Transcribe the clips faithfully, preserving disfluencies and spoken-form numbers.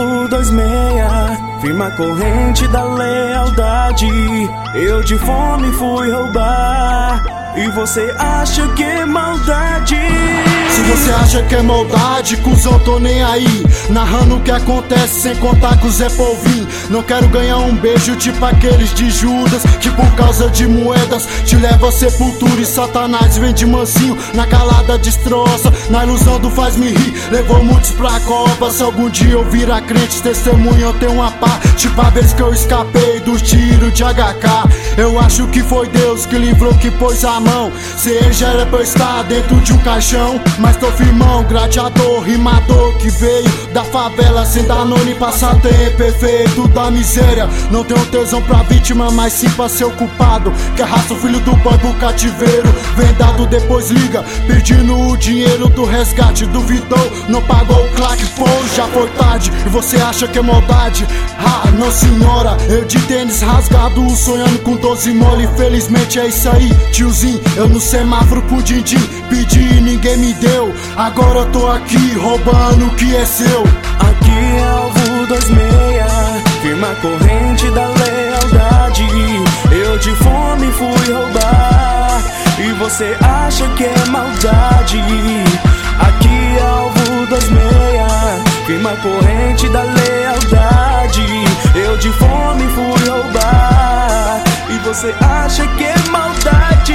alvo dois meia, firma corrente da lealdade. Eu de fome fui roubar, e você acha que é maldade? Se você acha que é maldade, cuzão, tô nem aí, narrando o que acontece sem contar com o Zé Polvinho. Não quero ganhar um beijo tipo aqueles de Judas, que por causa de moedas te leva a sepultura. E Satanás vem de mansinho, na calada destroça, na ilusão do faz-me rir, levou muitos pra copa. Se algum dia eu virar crente, testemunha eu tenho uma pá, tipo a vez que eu escapei dos tiros de H K. Eu acho que foi Deus que livrou, que pôs a mão, se ele já era pra eu estar dentro de um caixão. Mas tô firmão, gladiador, rimador, que veio da favela sem Danone, passatempo, efeito da miséria. Não tenho tesão pra vítima, mas sim pra ser o culpado, que arrasta o filho do pai pro cativeiro. Vendado depois liga, pedindo o dinheiro do resgate. Duvidou, não pagou o claque, pô, já foi tarde. E você acha que é maldade? Ah, não senhora, eu de tênis rasgado, sonhando com doze mole. Infelizmente é isso aí, tiozinho, eu no semáforo com din-din, pedi e ninguém me deu. Agora eu tô aqui roubando o que é seu. Aqui é alvo dois meia, firma corrente da lealdade. Eu de fome fui roubar, e você acha que é maldade? Aqui é alvo dois meia, firma corrente da lealdade. Eu de fome fui roubar, e você acha que é maldade?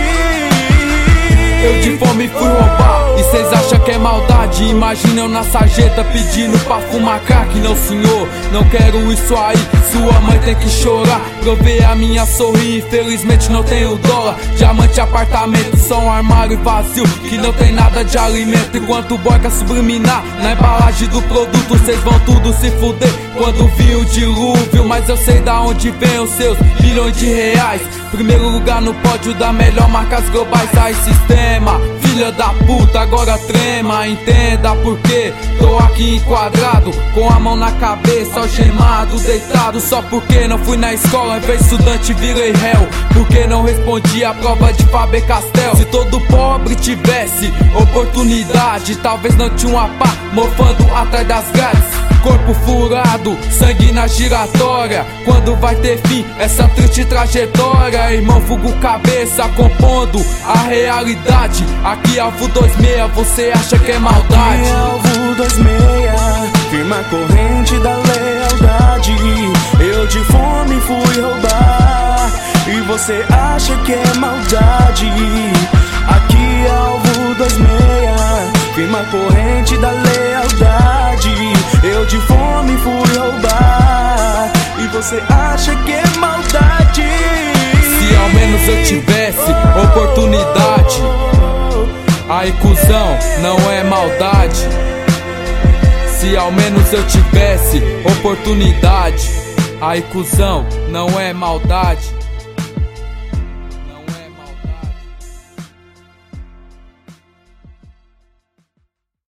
Eu de fome fui roubar, e cês acham que é maldade? Imagina eu na sarjeta pedindo pra fumar crack. Não senhor, não quero isso aí, sua mãe tem que chorar. Pra eu ver a minha sorrir, infelizmente não tenho dólar. Diamante apartamento, só um armário vazio que não tem nada de alimento. Enquanto boica subliminar na embalagem do produto, cês vão tudo se fuder quando vi o dilúvio. Mas eu sei da onde vem os seus bilhões de reais. Primeiro lugar no pódio da melhor marcas globais. Aí sistema, filha da puta, agora trema. Entenda por quê, tô aqui enquadrado, com a mão na cabeça, algemado, deitado. Só porque não fui na escola, em vez de estudante virei réu. Porque não respondi a prova de Faber-Castell. Se todo pobre tivesse oportunidade, talvez não tinha uma pá mofando atrás das grades. Corpo furado, sangue na giratória. Quando vai ter fim essa triste trajetória? Irmão, fugo cabeça, compondo a realidade. Aqui alvo dois meia, você acha que é maldade? Aqui é alvo dois meia, firma corrente da lealdade. Eu de fome fui roubar, e você acha que é maldade? Aqui é alvo dois meia, firma corrente da lealdade. Eu de fome fui roubar, e você acha que é maldade? Se ao menos eu tivesse oportunidade, aí cuzão, não é maldade. Se ao menos eu tivesse oportunidade, aí cuzão, não é maldade.